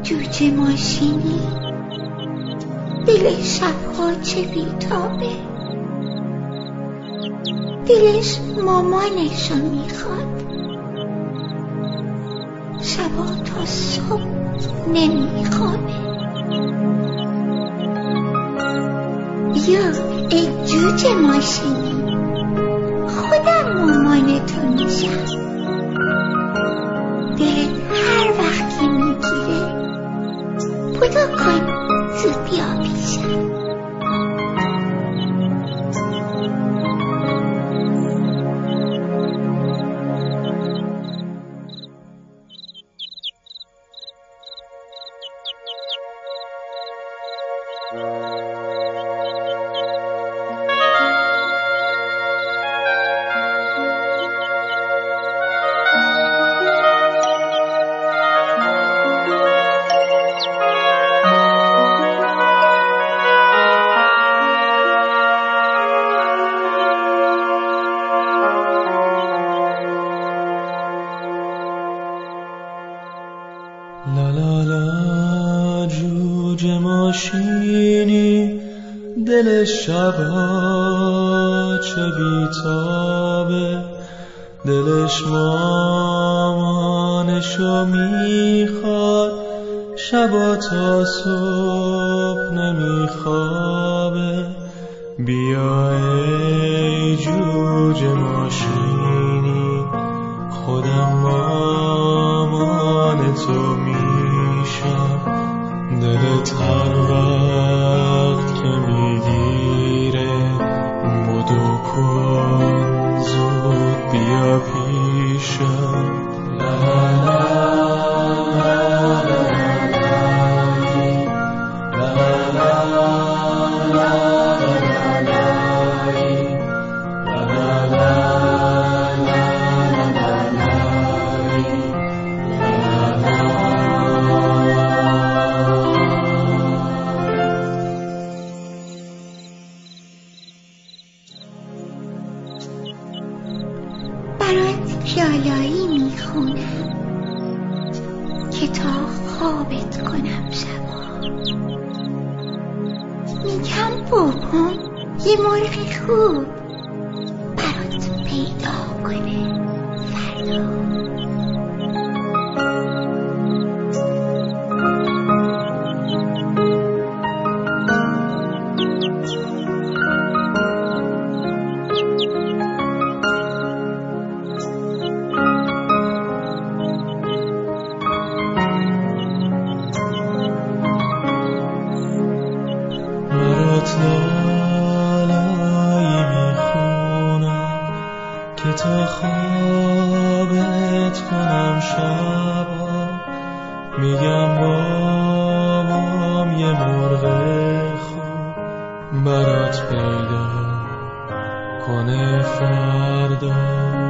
جوجه ماشینی دل شبها چه بیتابه، دلش مامانشو میخواد، شبا تا صبح نمیخوابه. بیا ای جوجه ماشینی، خودم مامانتو میشم، دلت هر وقت که میگیره بودو کن زود بیا پیشم. لا لا لا جوجه ماشینی دل شبا چه بیتابه، دلش مامانشو میخواد، شبا تا صبح نمیخوابه. بیا ای جوجه ماشینی، خودم مامان تو میشم، دلت هر وقت که میگیره بدو کن زود بیا پیشم. لا لا برات لالایی میخونم که تا خوابت کنم شبا، میگم بابام یه مرغ خوب برات پیدا کنه فردا. لالایی میخونم که تا خوابت کنم شبا، میگم بابام یه مرغ خوب برات پیدا کنه فردا.